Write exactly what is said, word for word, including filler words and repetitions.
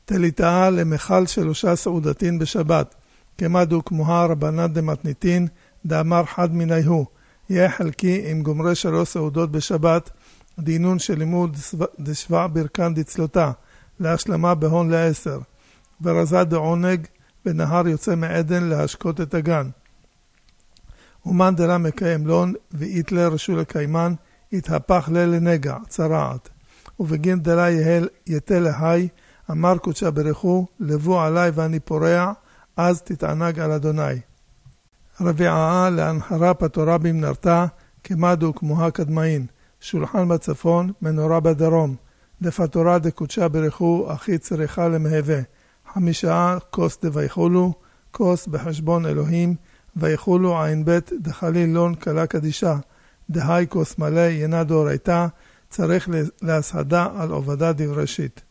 תליטאה למחל שלושה סעודתין בשבת, כמדו כמוה רבנן דמתניתין, דאמר חד מיני הוא, יהיה חלקי עם גומרי שלוש סעודות בשבת, דינון של לימוד דשבע ברכן דצלותה, להשלמה בהון לעשר, ורזה דעונג בנהר יוצא מעדן להשקות את הגן. ומן דלה מקיים לון, ואיתלה רשו לקיימן, התהפך ללנגע, צרעת. ובגין דלה יהל יתה להי, אמר קודשה ברכו, לבוא עליי ואני פורע, אז תתענג על אדוני. רביעה להנחרה פתורה במנרתה, כמדו כמוה קדמאין, שולחן בצפון, מנורה בדרום, דפתורה דקודשה ברכו, אחי צריכה למהווה. חמישה כוס דוויכולו, כוס בחשבון אלוהים, ויכולו עין בית דחליל לון קלה קדישה, דהי כוס מלא ינה דורייתה, צריך להסהדה על עובדה דבראשית.